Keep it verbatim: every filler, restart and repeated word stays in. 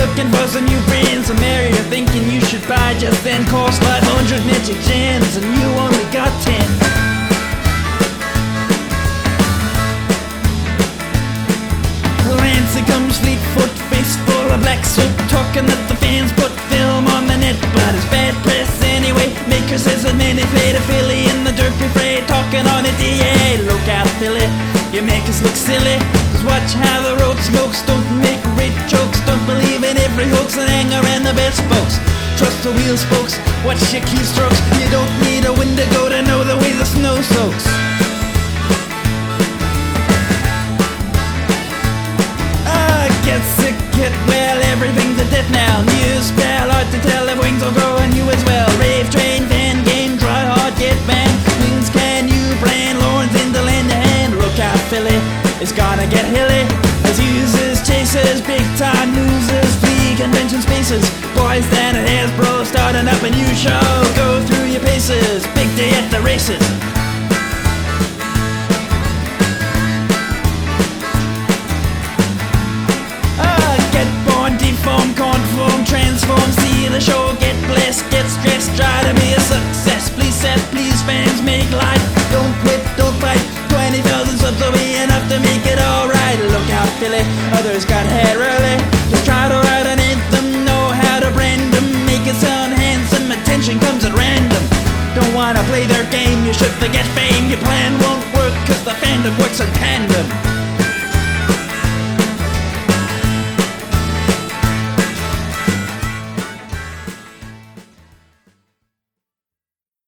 looking for some new friends. Some area you're thinking you should buy just then cost five hundred magic gems, and you only got ten. Lancey comes fleet-foot, face full of black soot, talking that the fans put film on the net, but it's bad press anyway. Maker says that many played a Philly in the dirt fray, talking on it, yeah. Look out, Philly, you make us look silly. Just watch how the road smokes, don't make great jokes, don't believe in every hoax and hang around the best folks. Trust the wheel spokes, watch your keystrokes. You don't need a Wendigo to know the way the snow soaks. Get sick, get well, everything's a death now. News spell, hard to tell if wings will grow on you as well. Rave train, fan game, try hard, get banned. Wings can you brand, Lawrence in the land to hand. Look out, Philly, it's gonna get hilly. As users, chasers, big time losers, flee convention spaces. Boys down at Hasbro, starting up a new show. Go through your paces, big day at the races. Deform, conform, transform, see the show, get blessed, get stressed, try to be a success. Please set, please fans, make life, don't quit, don't fight. Twenty thousand subs will be enough to make it alright. Look out, Philly, others got head early. Just try to write an anthem, know how to brand them, make it sound handsome, attention comes at random. Don't wanna play their game, you should forget fame. Your plan won't work cause the fandom works in tandem.